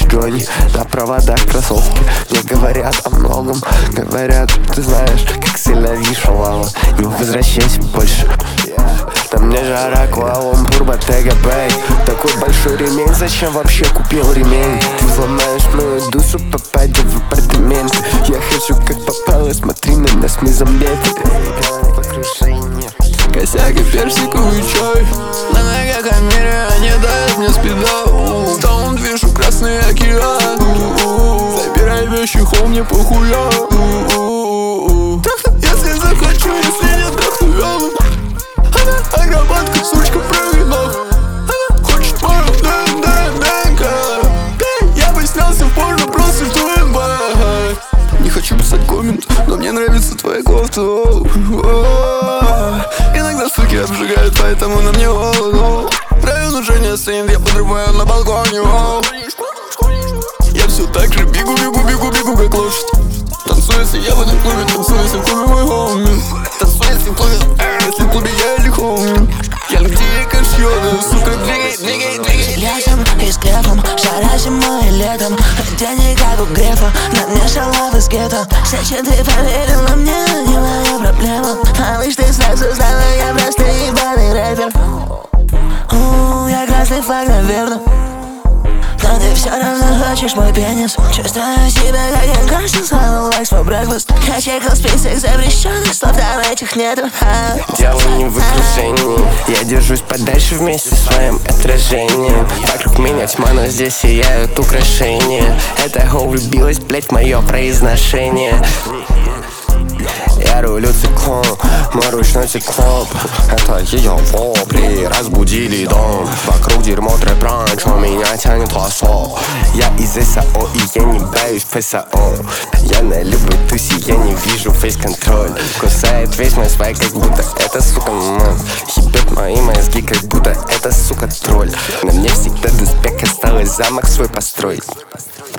Gucci Джонни, на проводах кроссовки. Не говорят о многом, говорят, ты знаешь, как сильно вишалава. Не возвращайся больше. Там мне жара, Куала-Лумпур, Bottega Bay. Такой большой ремень, зачем вообще купил ремень? Ты взломаешь мою душу, попадя в апартамент. Я хочу, как попало, смотри на нас, мы зомбеты. Косяк и персиковый чай. На ногах Амире, они дают мне спида. Там движу Красный океан. Забирай вещи, хом, мне похуя. Если захочу, если нет, трахну. Она акробатка, сучка, прыгай нахуй. Она хочет мою ДНК. Я бы снялся в порно, просто в твоем бай. Не хочу писать коммент, но мне нравится твоя кофта. Иногда суки обжигают, поэтому на мне холодно. Район уже не стоит, я подрываю на балконе. Я все так же бегу, как лошадь. Танцую, если я в этом клубе, танцую, если в клубе мой хоми. Танцую, если в клубе, если в клубе я или хоми. Я где кашьёны, сука, двигай. Летом и с грефом, жара зимой и летом. Денег как у Грефа, на мне шалавы с гетто. Зачем ты поверила мне, не моя проблема. Малыш, ты сразу знала, я просто ебаный рэпер. Я красный флаг, наверно. Но ты все равно хочешь мой пенис. Чувствую себя как я Карсон, свалил лайкс for breakfast. Я чекал список запрещенных слов, там этих нету. Дело не в окружении, я держусь подальше вместе с своим отражением. Вокруг меня тьма, но здесь сияют украшения. Это гоу влюбилась, блять, в мое произношение. Я рулю циклон, мой ручной циклоп. Это ее вопли разбудили дом. Вокруг дерьмо трэп раньше, меня тянет лосо. Я из САО и я не боюсь ФСО. Я на любой тусе, я не вижу фейс-контроль. Кусает весь мой свай, как будто это сука мон. Ебет мои мозги, как будто это сука тролль. На мне всегда доспех, осталось замок свой построить.